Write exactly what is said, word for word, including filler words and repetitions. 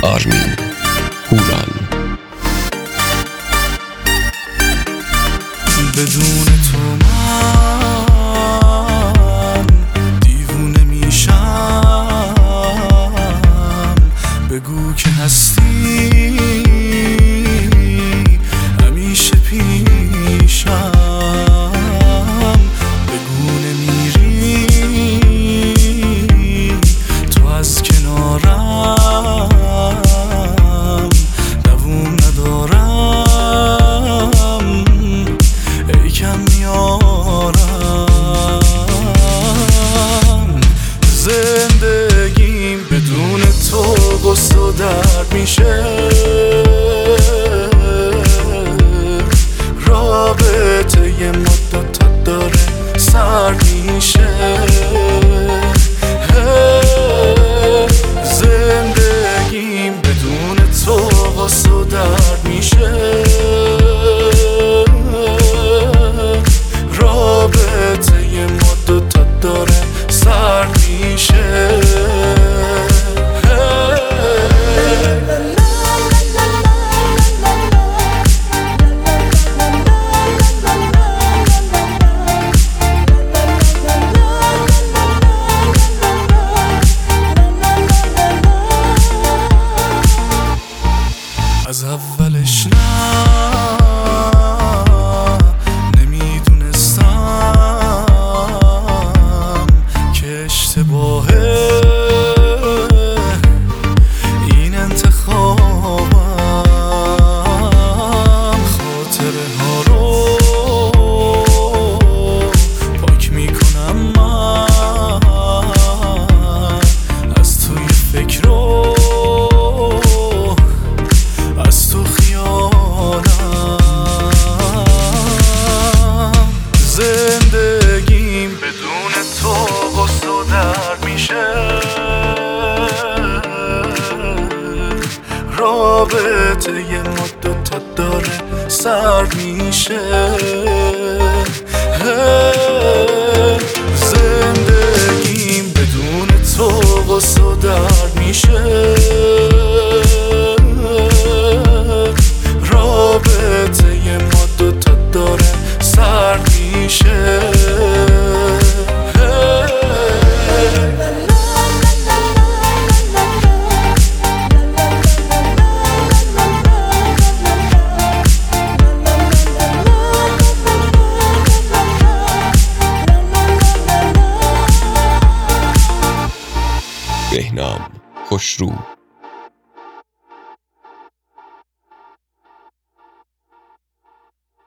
آرمین هوران. بدون تو من دیوونه میشم، بگو که هستی همیشه پیشم، بگو نمیری تو از کنارم، دووم ندارم ای کم میارم. زندگیم بدون تو غصه و درد میشه، رابطه یه مدت داره سرد میشه. زندگیم بدون تو غصه و درد میشه، رابطه یه مدت داره سرد میشه. از اولش نه نمیدونستم که اشتباهه این انتخابم، خاطره ها رو پاک میکنم من از توی فکر رو، از تو خیالم. زندگیم بدون تو غصه و درد میشه، رابطه یه مدت داره سرد میشه. زندگیم بدون تو غصه و درد میشه، رابطه یه مدت داره سرد میشه. بهنام خوشرو.